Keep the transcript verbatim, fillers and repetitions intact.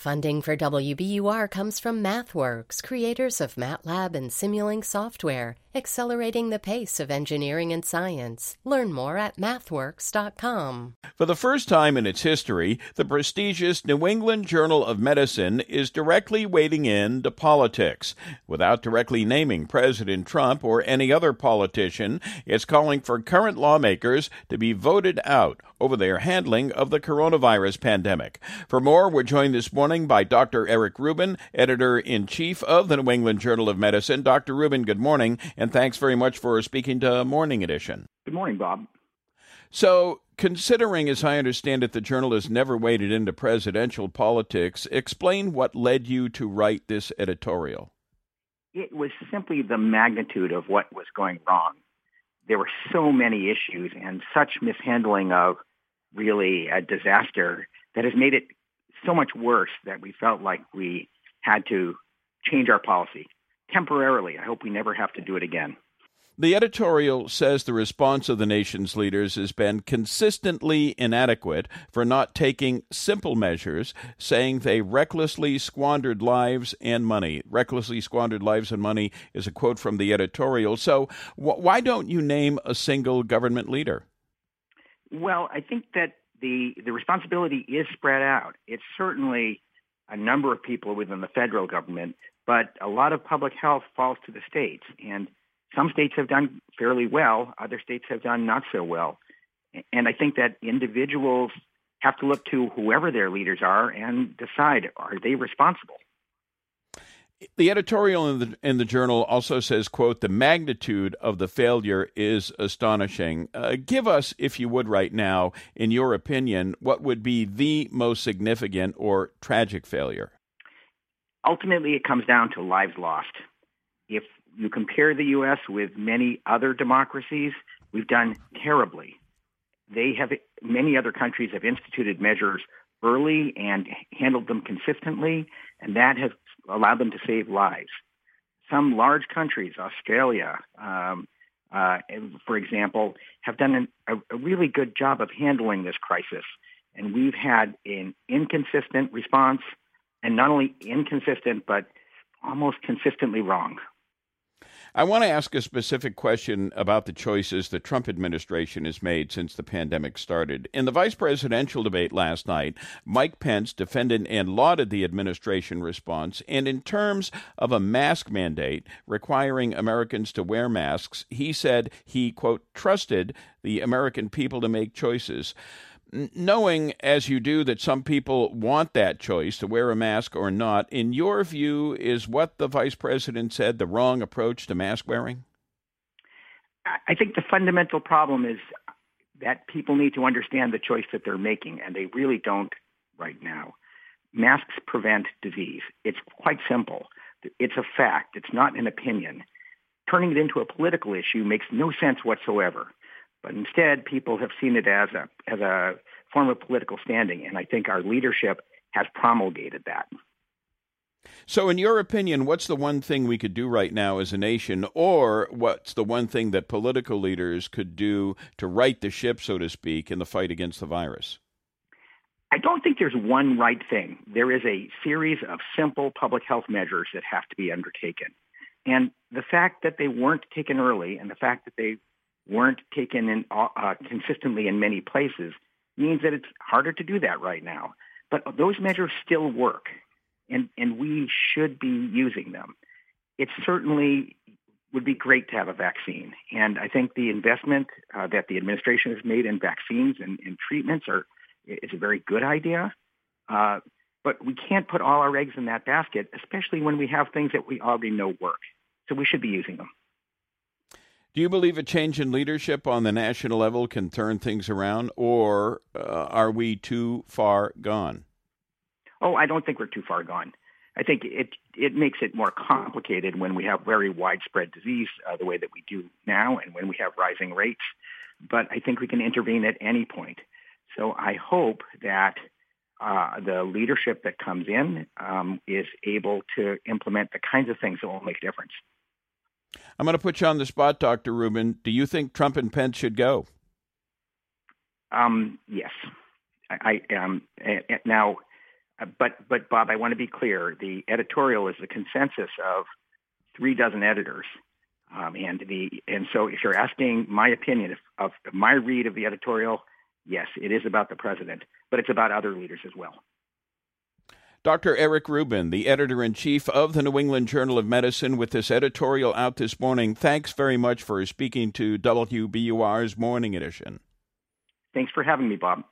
Funding for W B U R comes from MathWorks, creators of MATLAB and Simulink software, accelerating the pace of engineering and science. Learn more at mathworks dot com. For the first time in its history, the prestigious New England Journal of Medicine is directly wading into politics. Without directly naming President Trump or any other politician, it's calling for current lawmakers to be voted out over their handling of the coronavirus pandemic. For more, we're joined this morning by Doctor Eric Rubin, editor-in-chief of the New England Journal of Medicine. Doctor Rubin, good morning, and thanks very much for speaking to Morning Edition. Good morning, Bob. So, considering, as I understand it, the journal has never waded into presidential politics, explain what led you to write this editorial. It was simply the magnitude of what was going wrong. There were so many issues and such mishandling of really a disaster that has made it so much worse that we felt like we had to change our policy temporarily. I hope we never have to do it again. The editorial says the response of the nation's leaders has been consistently inadequate for not taking simple measures, saying they recklessly squandered lives and money. Recklessly squandered lives and money is a quote from the editorial. So wh- why don't you name a single government leader? Well, I think that the, the responsibility is spread out. It's certainly a number of people within the federal government, but a lot of public health falls to the states. And some states have done fairly well. Other states have done not so well. And I think that individuals have to look to whoever their leaders are and decide, are they responsible? The editorial in the, in the journal also says, quote, the magnitude of the failure is astonishing. Uh, give us, if you would right now, in your opinion, what would be the most significant or tragic failure? Ultimately, it comes down to lives lost. If you compare the U S with many other democracies, we've done terribly. They have, many other countries have instituted measures early and handled them consistently, and that has allowed them to save lives. Some large countries, Australia, um, uh, for example, have done an, a, a really good job of handling this crisis. And we've had an inconsistent response, and not only inconsistent, but almost consistently wrong. I want to ask a specific question about the choices the Trump administration has made since the pandemic started. In the vice presidential debate last night, Mike Pence defended and lauded the administration response, and in terms of a mask mandate requiring Americans to wear masks, he said he, quote, trusted the American people to make choices. Knowing, as you do, that some people want that choice to wear a mask or not, in your view, is what the vice president said the wrong approach to mask wearing? I think the fundamental problem is that people need to understand the choice that they're making, and they really don't right now. Masks prevent disease. It's quite simple. It's a fact. It's not an opinion. Turning it into a political issue makes no sense whatsoever. But instead, people have seen it as a as a form of political standing, and I think our leadership has promulgated that. So in your opinion, what's the one thing we could do right now as a nation, or what's the one thing that political leaders could do to right the ship, so to speak, in the fight against the virus? I don't think there's one right thing. There is a series of simple public health measures that have to be undertaken. And the fact that they weren't taken early and the fact that they weren't taken in, uh, consistently in many places means that it's harder to do that right now. But those measures still work, and, and we should be using them. It certainly would be great to have a vaccine, and I think the investment uh, that the administration has made in vaccines and, and treatments are is a very good idea. Uh, but we can't put all our eggs in that basket, especially when we have things that we already know work. So we should be using them. Do you believe a change in leadership on the national level can turn things around, or uh, are we too far gone? Oh, I don't think we're too far gone. I think it it makes it more complicated when we have very widespread disease uh, the way that we do now and when we have rising rates. But I think we can intervene at any point. So I hope that uh, the leadership that comes in um, is able to implement the kinds of things that will make a difference. I'm going to put you on the spot, Doctor Rubin. Do you think Trump and Pence should go? Um, yes. I, I um, now, Uh, but, but Bob, I want to be clear. The editorial is the consensus of three dozen editors. Um, and the and so if you're asking my opinion of, of my read of the editorial, yes, it is about the president, but it's about other leaders as well. Doctor Eric Rubin, the editor-in-chief of the New England Journal of Medicine, with this editorial out this morning. Thanks very much for speaking to W B U R's Morning Edition. Thanks for having me, Bob.